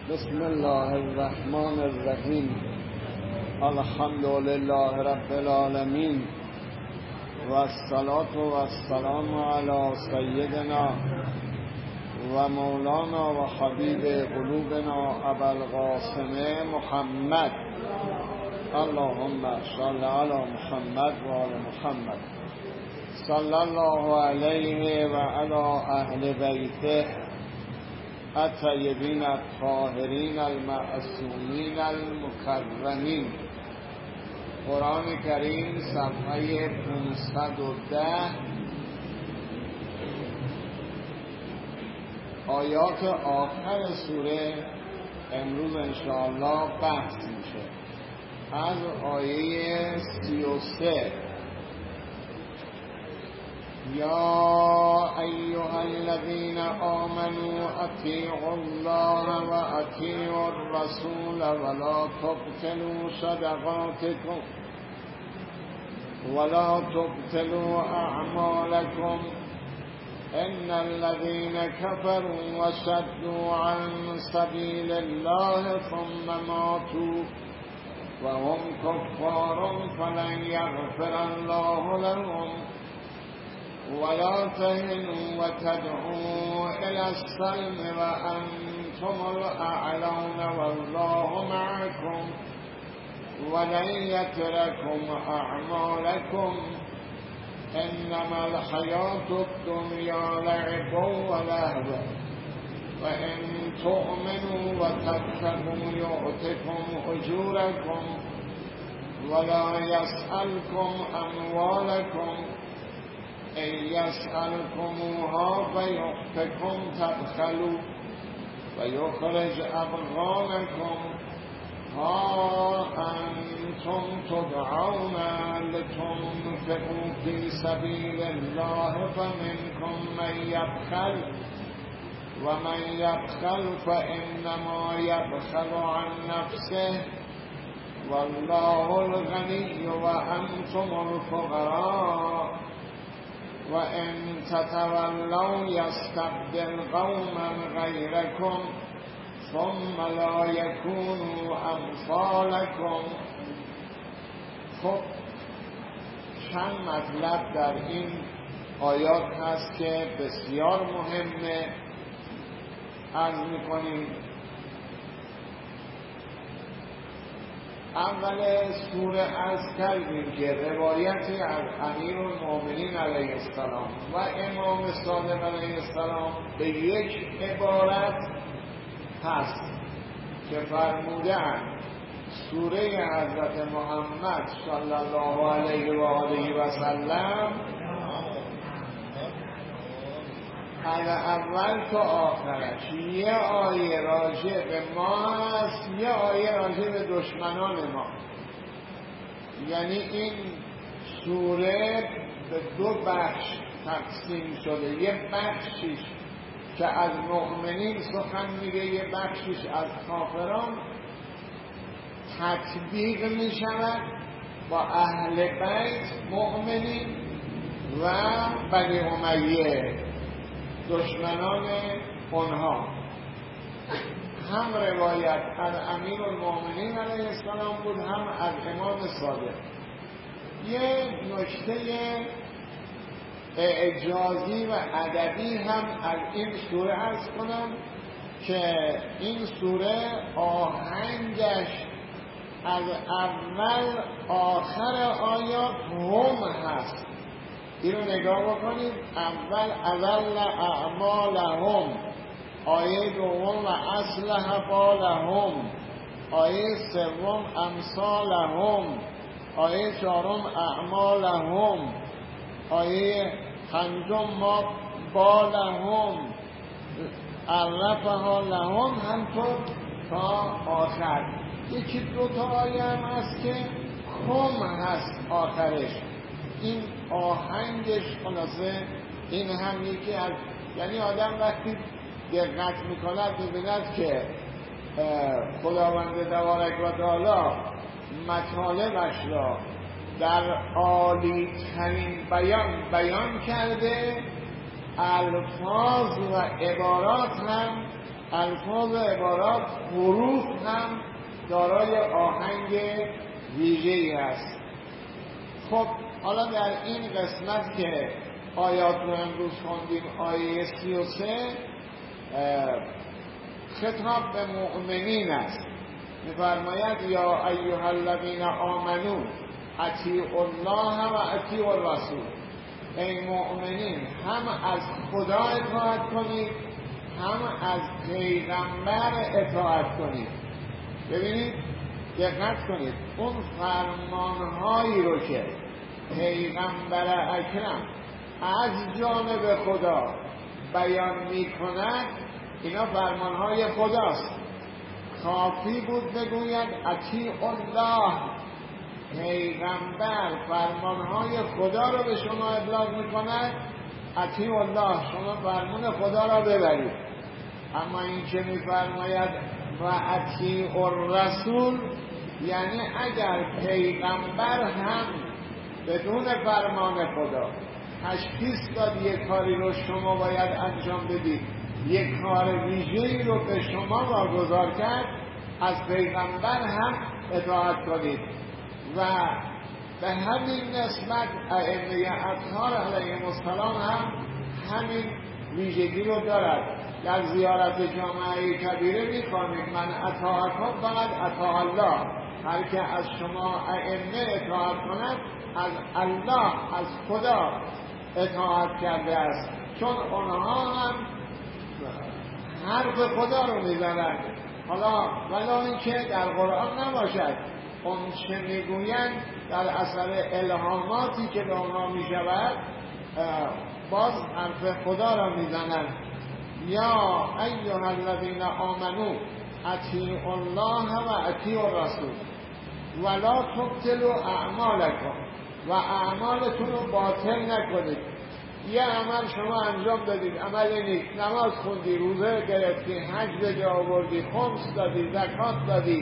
بسم الله الرحمن الرحیم. الحمد لله رب العالمین و الصلاة و السلام علی سیدنا و مولانا و حبیب قلوبنا ابوالقاسم محمد. اللهم صل علی محمد و آل محمد. صلی الله علیه و علی اهل بیته الطیبین الطاهرین المعصومین المکرمین. قرآن کریم صفحه 510 آیات آخر سوره امروز انشاءالله بحث میشه. از آیه 33: یا ایها الذین آمنوا اطیعوا الله و اطیعوا الرسول ولا تبطلوا صدقاتکم ولا تبطلوا اعمالکم ان الذين كفروا وصدوا عن سبيل الله ثم ماتوا وهم كفار فلن يغفر الله لهم ولا تهنوا وتدعوا إلى السلم وأنتم الأعلون والله معكم ولن يتركم أعمالكم إنما الحياة الدنيا لعب ولهو وإن تؤمنوا وتتقوا يؤتكم أجوركم ولا يسألكم أموالكم إن يسألكموها فيحفكم تبخلوا ويخرج أضغانكم ها أنتم تدعون لتنفقوا في سبيل الله فمنكم من يبخل ومن يبخل فإنما يبخل عن نفسه والله الغني وأنتم الفقراء وإن تتولوا يستبدل قوما غيركم ثم لا يكونوا أمثالكم. خب چند مطلب در این آیات هست که بسیار مهمه. عرض میکنیم اول سوره عرض کردیم که روایتی از امیرالمؤمنین علیه السلام و امام صادق علیه السلام به یک عبارت هست که فرمودند سوره حضرت محمد صلی الله علیه و آله و سلم از اول تا آخرش یه آیه راجع به ما هست، یه آیه راجع به دشمنان ما. یعنی این سوره به دو بخش تقسیم شده. یه بخشیش که از مؤمنین سخن میگه، یه بخشیش از کافران تطبیق میشود با اهل بیت مؤمنین و بنی امیه دشمنان اونها. هم روایت از امیرالمؤمنین علیه السلام بود، هم از امام صادق. یه نکته اعجازی و ادبی هم از این سوره عرض کنم که این سوره آهنگش از اول آخر آیات هم هست. اینو نگاه بکنید. اول اذل اعمالهم، آیه دوم و اصلح بالهم، آیه سوم امثالهم، آیه چهارم اعمالهم، آیه پنجم ما بالهم عرفها لهم، همطور تا آخر. یکی دو تا آیه هم هست که هم هست آخرش. این آهنگش خلاصه این هم یکی از، یعنی آدم وقتی دقت میکند میبیند که خداوند تبارک و تعالی مطالبش را در عالی ترین بیان کرده، الفاظ و عبارات هم الفاظ و عبارات حروف هم دارای آهنگ ویژه‌ای است. خب حالا در این قسمت که آیات رو امروز خوندیم، آیه 33 خطاب به مؤمنین است. می‌فرماید یا ایها الذین آمنو اطیعوا الله و اطیعوا الرسول. ای مؤمنین، هم از خدا اطاعت کنید، هم از پیغمبر اطاعت کنید. ببینید، دقت کنید، اون فرمانهایی رو که پیغمبر اکرم از جانب خدا بیان می‌کند، اینا فرمانهای خداست. کافی بود بگوید اطیعوا الله، پیغمبر فرمانهای خدا رو به شما ابلاغ می‌کند، اطیعوا الله، شما فرمان خدا را ببرید. اما این که می‌فرماید و اطیعوا الرسول، یعنی اگر پیغمبر هم بدون فرمان خدا تشخیص داد یک کاری رو شما باید انجام بدید، یک کار ویژه‌ای رو به شما واگذار کرد، از پیغمبر هم اطاعت کنید. و به همین نسبت ائمه اطهار علیهم السلام هم همین ویژگی رو دارد. در زیارت جامعه کبیره می‌خوانید من اطاعکم فقط اطاع الله، هر که از شما ائمه اطاعت کند از الله، از خدا اطاعت کرده است، چون اونها هم حرف خدا رو میزنند. حالا ولی اینکه در قرآن نباشد، اون چه میگویند در اثر الهاماتی که به اونها میشود باز حرف خدا را میزنند. یا ایها الذین آمنو اطیعوا الله و اطیعوا الرسول ولا تبطلوا اعمالکم، و اعمالتون رو باطل نکنید. یه عمل شما انجام دادید، عمل نیک، نماز خوندی، روزه گرفتی، حج به جا آوردی، خمس دادی، زکات دادی،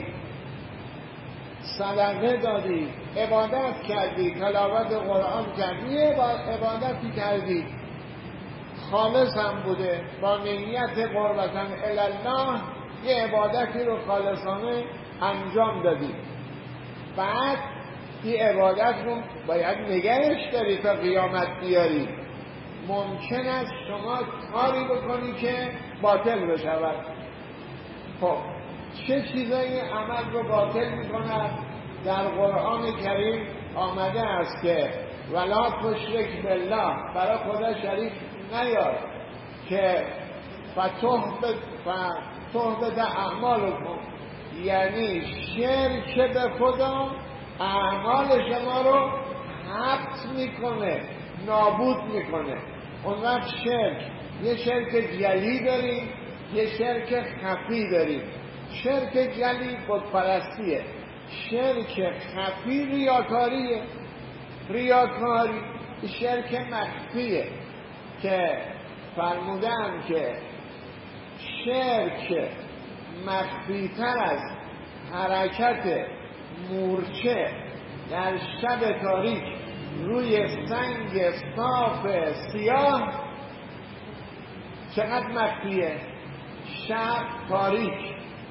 صدقه دادی، عبادت کردی، تلاوت قرآن کردی، یه عبادتی کردی خالص هم بوده، با نیت قربتاً الله یه عبادتی رو خالصانه انجام دادی، بعد این عبادت رو باید نگهش داری تا قیامت بیاری. ممکن است شما کاری بکنی که باطل بشود. خب چه چیزایی عمل رو باطل می‌کند؟ در قرآن کریم آمده است که ولا تشرک بالله، برای خدا شریک نیار، که فتحبط اعمالکم، یعنی شرک به خدا اعمال شما رو حبط میکنه، نابود میکنه. اون وقت یه شرک جلی داریم، یه شرک خفی داریم. شرک جلی بتپرستیه، شرک خفی ریاکاری شرک مخفیه که فرمودن که شرک مخفی‌تر از حرکت مورچه در شب تاریک روی سنگ صاف سیاه. چقدر مخفیه؟ شب تاریک،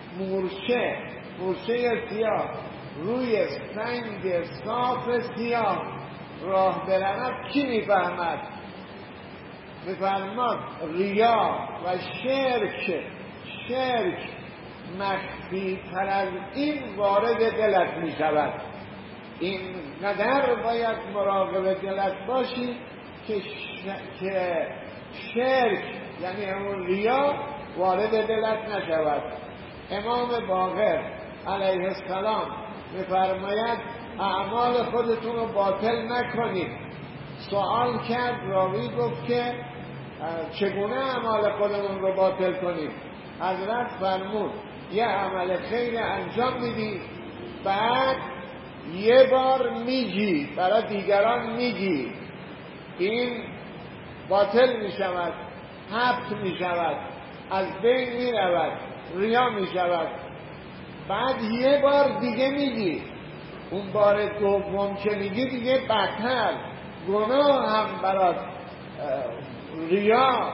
مورچه سیاه روی سنگ صاف سیاه راه برود، کی میفهمد؟ میفرماد ریا و شرک مخفی تر از این وارد دلت می شود. این قدر باید مراقب دلت باشی که شرک یعنی همون ریا وارد دلت نشود. امام باقر علیه السلام میفرماید اعمال خودتون رو باطل نکنید. سوال کرد، راوی گفت که چگونه اعمال خودمون رو باطل کنیم؟ حضرت فرمود یه عمل خیر انجام میدی، بعد یه بار میگی، برای دیگران میگی، این باطل میشود، حبط میشود، از بین میرود، ریا میشود. بعد یه بار دیگه میگی، اون بار دوم که میگی دیگه بدتر، گناه هم برات، ریا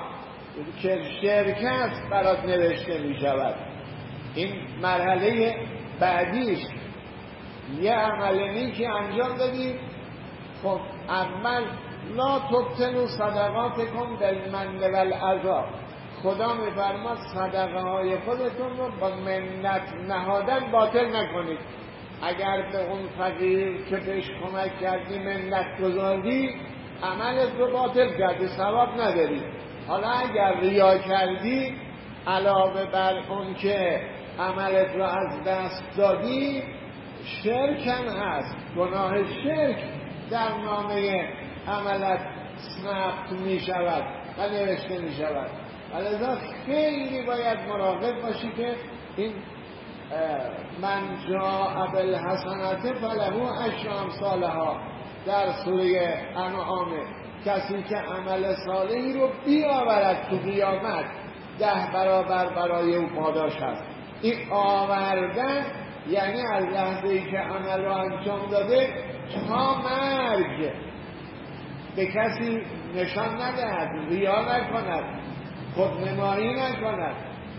که شرک است برات نوشته می شود. این مرحله بعدیش. یه عمل نیکی انجام دادی، خب اول لا تبطلوا صدقاتکم بالمن والعذا، خدا میفرماد صدقه های خودتون رو با منت نهادن باطل نکنید. اگر به اون فقیر که بهش کمک کردی منت گذاری، عملت رو باطل کردی، ثواب نداری. حالا اگر ریا کردی، علاوه بر اون که عملت رو از دست دادی، شرک هم هست. گناه شرک در نامه عملت ثبت می شود و نوشته می شود. ولذا خیلی باید مراقب باشی که این من جاء بالحسنة فله عشر امثالها در سوره انعام، کسی که عمل صالحی رو بیاورد تو قیامت 10 برابر برای او پاداش هست. این آوردن یعنی از لحظه‌ای که عمل رو انجام داده تا مرگ به کسی نشان ندهد، ریا نکند، خودنمایی نکند،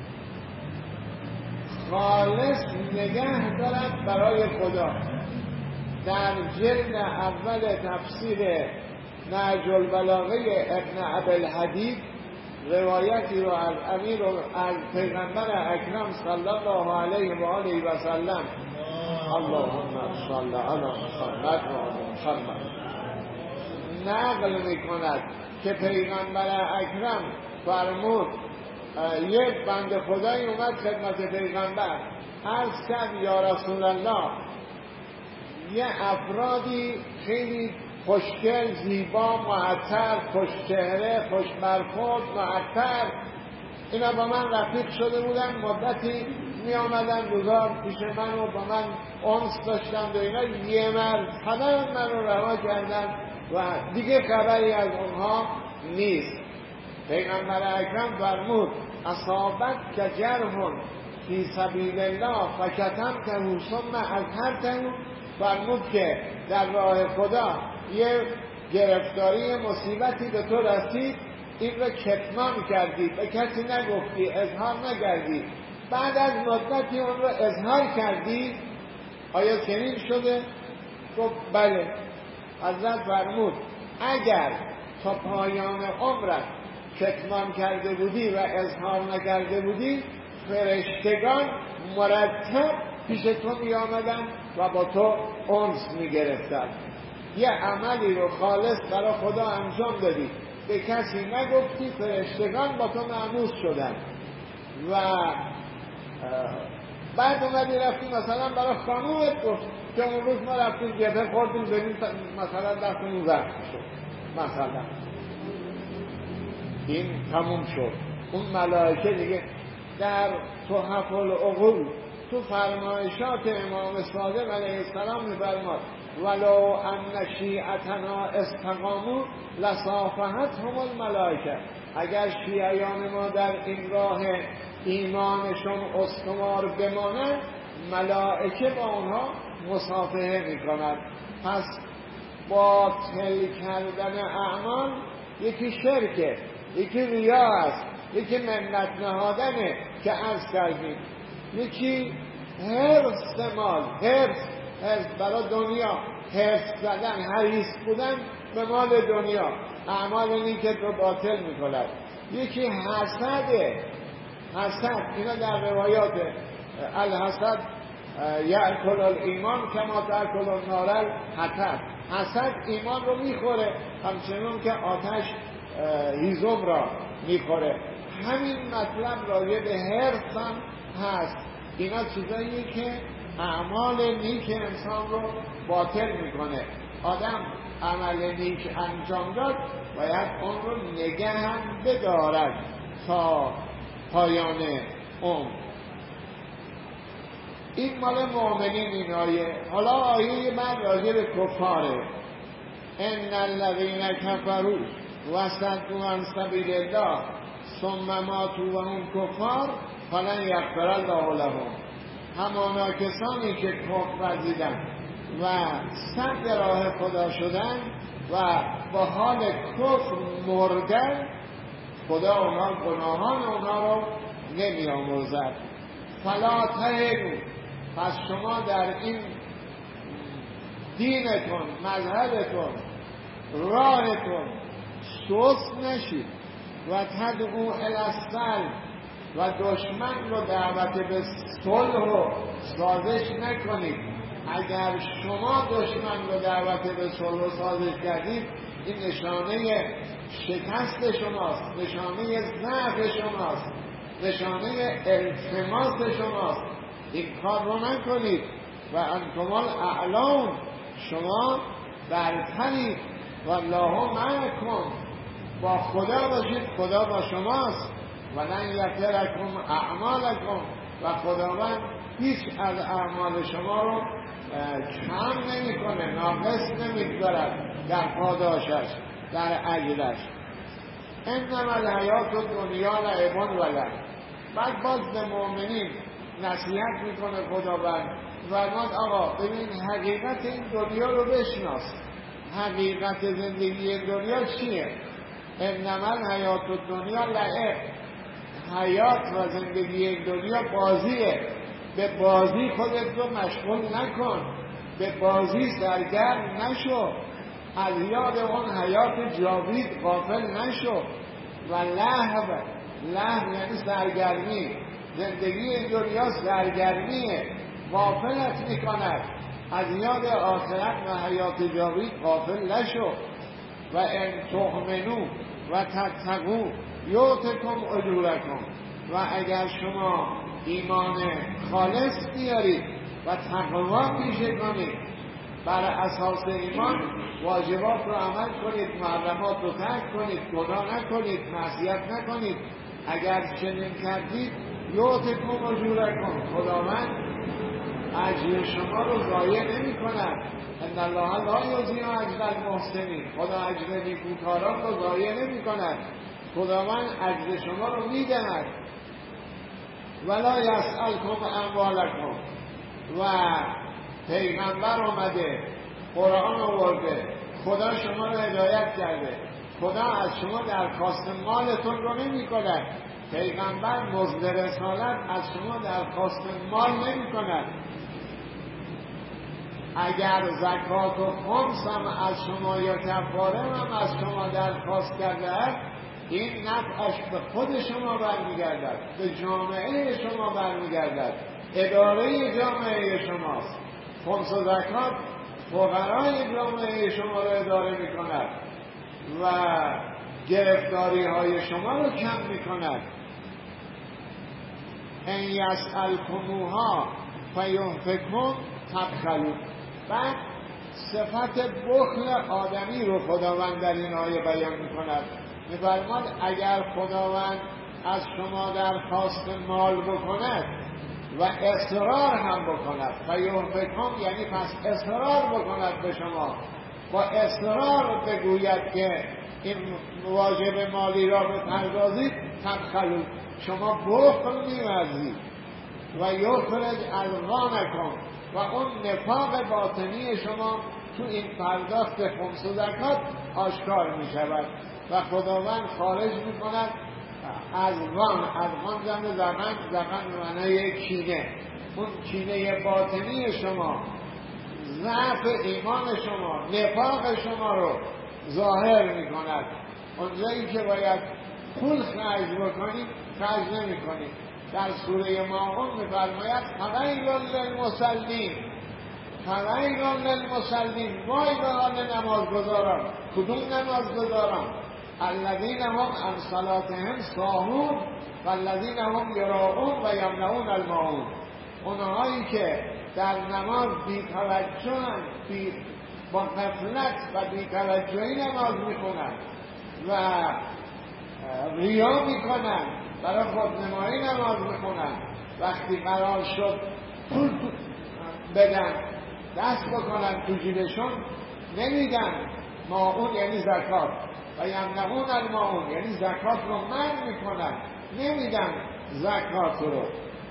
خالص نگه دارد برای خدا. در جلد اول تفسیر نهج البلاغه ابن ابوالحدید روایتی رو از امیر از پیغمبر اکرم صلی الله علیه و آله و سلم، اللهم صل علی محمد و آل محمد، نقل میکند که پیغمبر اکرم فرمود یک بنده خدایی اومد خدمت پیغمبر، عرض کرد یا رسول الله، یه افرادی خیلی خوشگل، زیبا، معطر، خوشچهره، خوشبرخورد، معطر، اینا با من رفیق شده بودن، مدتی می آمدن روزا پیش من و با من انس داشتن و اینا، یه مرتبه من رو رها کردن و دیگه خبری از اونها نیست. پیغمبر اکرم فرمود اصابت که جرح فی سبیل الله فکتمته ثم اظهرته، فرمود که در راه خدا یه گرفتاری مصیبتی به تو رسید، این رو کتمان کردی، به کسی نگفتی، اظهار نکردی، بعد از مدتی اون رو اظهار کردی، آیا چنین شده؟ گفت بله. حضرت فرمود اگر تا پایان عمرت کتمان کرده بودی و اظهار نکرده بودی، فرشتگان مرتب پیش تو می آمدن و با تو انس می گرفتن. یه عملی رو خالص برای خدا انجام دادی، به کسی نگفتی، فرشتگان با تو مأموس شدن و بعد اومدی رفتی مثلا برای خانومت گفت که اون روز ما رفتیم گفه خوردیم ببین مثلا دستمون زخم شد، مثلا این تموم شد. اون ملائکه دیگه در تحف العقول تو فرمایشات امام صادق علیه السلام می‌فرماد ولو ان شیعتنا استقاموا لصافحتهم الملائکه، اگر شیعیان ما در این راه ایمانشون استوار بمانند، ملائکه با اونها مصافحه میکنند. پس باطل کردن اعمال یکی شرکه، یکی ریا است، یکی منت نهادنه که عرض کردیم، یکی حرص مال، حرص برای دنیا، حرص زدن، حریص بودن به مال دنیا، اعمال نیکت رو باطل میکند. یکی حسده، حسد، اینا در روایات الحسد یأکل الایمان کما تأکل النار الحطب، حسد ایمان رو میخوره همچنون که آتش هیزم را میخوره. همین مطلب راجع به حرص هم هست. اینا چیزاییه که اعمال نیک انسان رو باطل میکنه. آدم عمل نیک انجام داد باید اون رو نگه هم بدارد تا پایان عمر. این مال مؤمنین این آیه. حالا آیه بعد راجع به کفاره. ان الذین کفروا و صدوا عن سبیل الله ثم ماتوا وهم کفار فلن یغفر الله لهم. همانا کسانی که کفر ورزیدن و صد راه خدا شدن و با حال کفر مردن، خدا اونا گناهان اونا رو نمی آمرزد. فلا تهنوا، پس شما در این دینتون، مذهبتون، راهتون سست نشید. و تدعو الی السلم، و دشمن رو دعوت به صلح و سازش نکنید. اگر شما دشمن رو دعوت به صلح و سازش کردید، این نشانه شکست شماست، نشانه ضعف شماست، نشانه التماس شماست. این کار رو نکنید. و انتم الاعلون، شما برترید. والله معکم، با خدا باشید، خدا با شماست. و لن یترکم اعمالکم، و خداوند هیچ از اعمال شما رو کم نمیکنه، ناقص نمیگذارد در پاداشش، در اجرش. انما الحیات الدنیا لعب و لهو. بعد باز به مؤمنین نصیحت میکنه خداوند و آقا ببین حقیقت این دنیا رو بشناس. حقیقت زندگی دنیا چیه؟ انما الحیات الدنیا لعب، حیات و زندگی این دنیا بازیه. به بازی خودت رو مشغول نکن، به بازی سرگرم نشو، از یاد اون حیات جاوید غافل نشو. و لهو، لهو یعنی سرگرمی. زندگی این دنیا سرگرمیه، غافلت میکند. از یاد آخرت و حیات جاوید غافل نشو. و ان تؤمنوا و تتقوا یؤتکم اجورکم، و اگر شما ایمان خالص بیارید و تقوا پیشه کنید، بر اساس ایمان واجبات رو عمل کنید، محرمات رو ترک کنید، گناه نکنید، معصیت نکنید، اگر چنین کردید یؤتکم اجورکم، خداوند اجر شما رو ضایع نمی کند. ان الله لا یضیع اجر المحسنین، خدا اجر نیکوکاران رو ضایع نمی کند. خداوند اجر شما رو می دهد. ولا یسألکم اموالکم، و پیغمبر آمده، قرآن آورده، خدا شما رو هدایت کرده، خدا از شما درخواست مالتون رو نمی کند. پیغمبر مزد رسالت از شما درخواست مال نمی کند. اگر زکات و خمس هم از شما یا کفاره هم از شما درخواست کرده است، این نفعش به خود شما برمیگردد، به جامعه شما برمیگردد، اداره جامعه شماست. خمس و زکات فقرای جامعه شما را اداره می کند و گرفتاری های شما رو کم می کند. ان یسألکموها فیحفکم تبخلوا. بعد صفت بخل آدمی رو خداوند در این آیه بیان می کند. می‌فرماید اگر خداوند از شما درخواست مال بکند و اصرار هم بکند، فیحفکم یعنی پس اصرار بکند به شما، با اصرار بگوید که این واجب مالی را بپردازید، تبخلوا، شما بخل می‌ورزید. و یخرج اضغانکم، و اون نفاق باطنی شما تو این پرداخت خمس و زکات آشکار می شود و خداوند خارج می کند اضغان. اضغان جمع زغن، زغن معنای کینه. اون کینه باطنی شما، ضعف ایمان شما، نفاق شما رو ظاهر می کند. اونجایی که باید پول خرج بکنید خرج نمی کنید. در سوره ماعون می‌فرماید فویل للمصلین، فویل للمصلین، وای به حال نمازگزاران. کدوم نمازگزاران؟ الذین هم عن صلاتهم ساهون والذین هم یراؤون و یمنعون الماعون. اونهایی که در نماز بی‌توجه‌اند، با غفلت و بی‌توجهی نماز می‌خونند و ریا می‌کنند، برای خودنمایی نماز میکنن، وقتی قرار شد پول بدن دست بکنن تو جیبشون نمیدن. ماعون یعنی زکات، و یمنعون الماعون یعنی زکات رو منع میکنن، نمیدن زکات رو.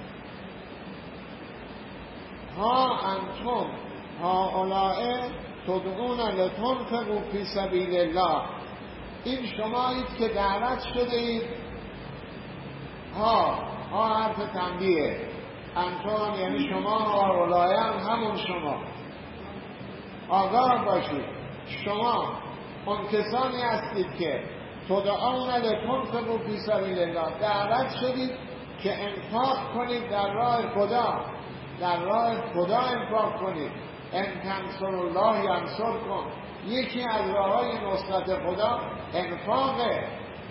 ها انتم ها اولائه تدعون لتنفقوا فی سبیل الله، این شمایید که دعوت شده اید. ها حرف تنبیه. انتم یعنی شما، هؤلاء همون شما. آگاه باشید شما اون کسانی هستید که تدعون لتنفقوا فی سبیل الله، دعوت شدید که انفاق کنید در راه خدا، در راه خدا انفاق کنید. ان تنصروا الله ینصرکم. یکی از راه‌های نصرت خدا انفاقه.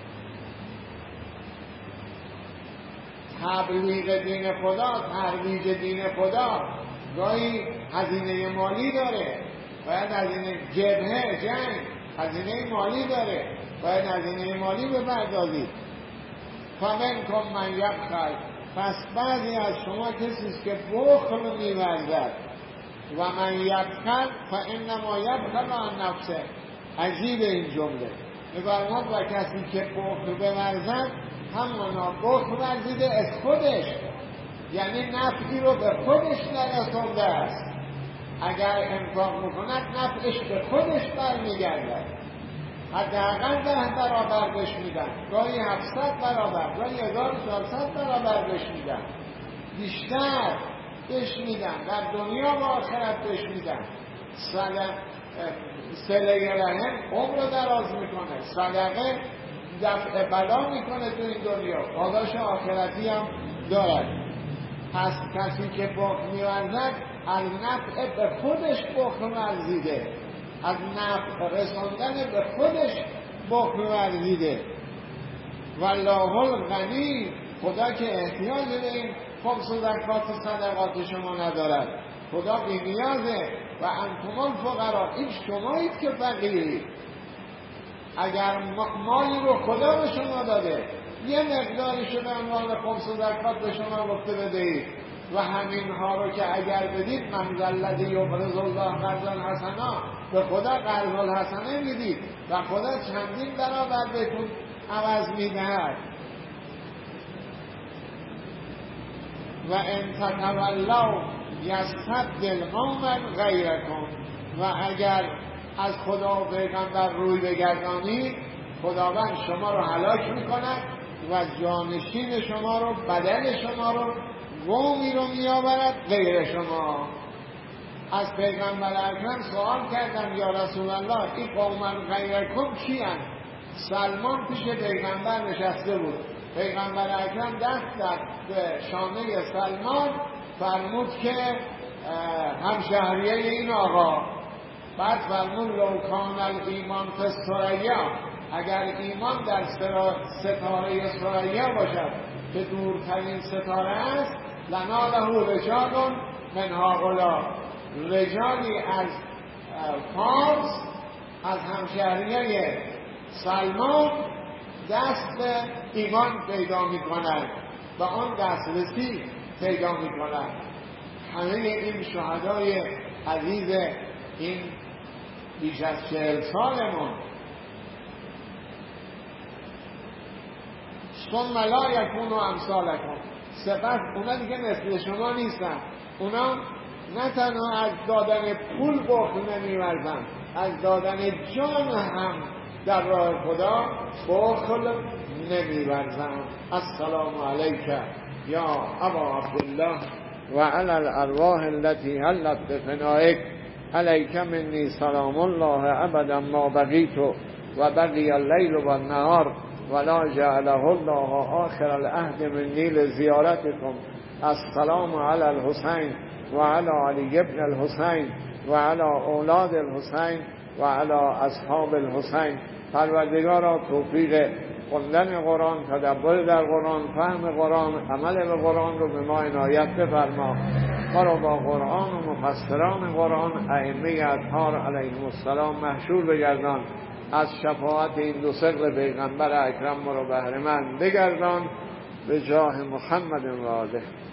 تبلیغ دین خدا، ترویج دین خدا گاهی هزینه مالی داره. باید هزینه جبهه، جنگ هزینه مالی داره، باید هزینه مالی بپردازید. فمنکم من یبخل. پس بعضی از شما کسیست که بخل می‌ورزد. و من یبخل فانما یبخل عن نفسه. عجیب این جمله. می‌فرماد و کسی که بخل بورزد همانا بخل ورزیده از خودش، یعنی نفعی رو به خودش نرسونده است. اگر انفاق میکند نفعش به خودش برمیگردد. حداقل 10 برابر بهش میدن، گاهی 700 برابر، گاهی 1400 برابر بهش میدن، بیشتر بهش میدن، در دنیا و آخرت بهش میدن. صله رحم عمر رو دراز میکنه، صدقه دفع بلا میکنه تو این دنیا، پاداش آخرتی هم دارد. پس کسی که بخل می‌ورزد از نفع به خودش بخل ورزیده، از نفع رساندن به خودش بخل ورزیده. والله الغنی، خدا که احتیاج به این خمس و زکات و صدقات شما ندارد، خدا بی نیازه. و انتم الفقراء، این شمایید که فقیرید. اگر مالی رو خدا به شما داده، یه مقدارش به عنوان خمس و زکات به شما گفته بدهید و همینها رو که اگر بدید من ذا الذی یقرض الله قرضا حسنا، به خدا قرض الحسنه میدید و خدا چندین برابر بهتون عوض میدهد. و ان تتولوا یستبدل قوما غیرکم. و اگر از خدا و پیغمبر روی بگردانید، خداوند شما رو هلاک میکند و جانشین شما رو، بدل شما رو، قومی رو میآورد غیر شما. از پیغمبر اکرم سوال کردم یا رسول الله این قوما غیرکم کیان؟ سلمان پیش پیغمبر نشسته بود، پیغمبر اکرم دست زد به شانه سلمان، فرمود که همشهریه این آقا. بعد فرمود لو کان الایمان فی الثریا، اگر ایمان در ستاره ثریا باشد که دورترین ستاره است، لناله رجال من هؤلاء، رجالی از فارس، از همشهریه سلمان دست به ایمان پیدا می کنند و آن دسترسی پیدا می کنند. همه این شهدای عزیز این بیش از 40 سالمون، ثم لا یکونوا امثالکم، سپس اونا دیگه مثل شما نیستن. اونا نه تنها از دادن پول بخل نمی‌ورزند، از دادن جان هم در راه خدا بخل نمی‌ورزند. السلام علیک یا ابا عبدالله و علی الارواح التي حلت بفنائک، علیک منی سلام الله ابدا ما بقیت و بقی اللیل و النهار ولا جعله الله آخر العهد منی لزیارتکم. السلام علی الحسین و علی علی ابن الحسین و علی اولاد الحسین و علی اصحاب الحسین. پروردگارا توفیق خوندن قرآن، تدبر در قرآن، فهم قرآن، عمل به قرآن رو به ما عنایت بفرما. ما رو با قرآن و مفسران قرآن، ائمه اطهار علیهم السلام محشور بگردان. از شفاعت این دو ثقل پیغمبر اکرم ما رو بهره مند بگردان به جاه محمد و آله.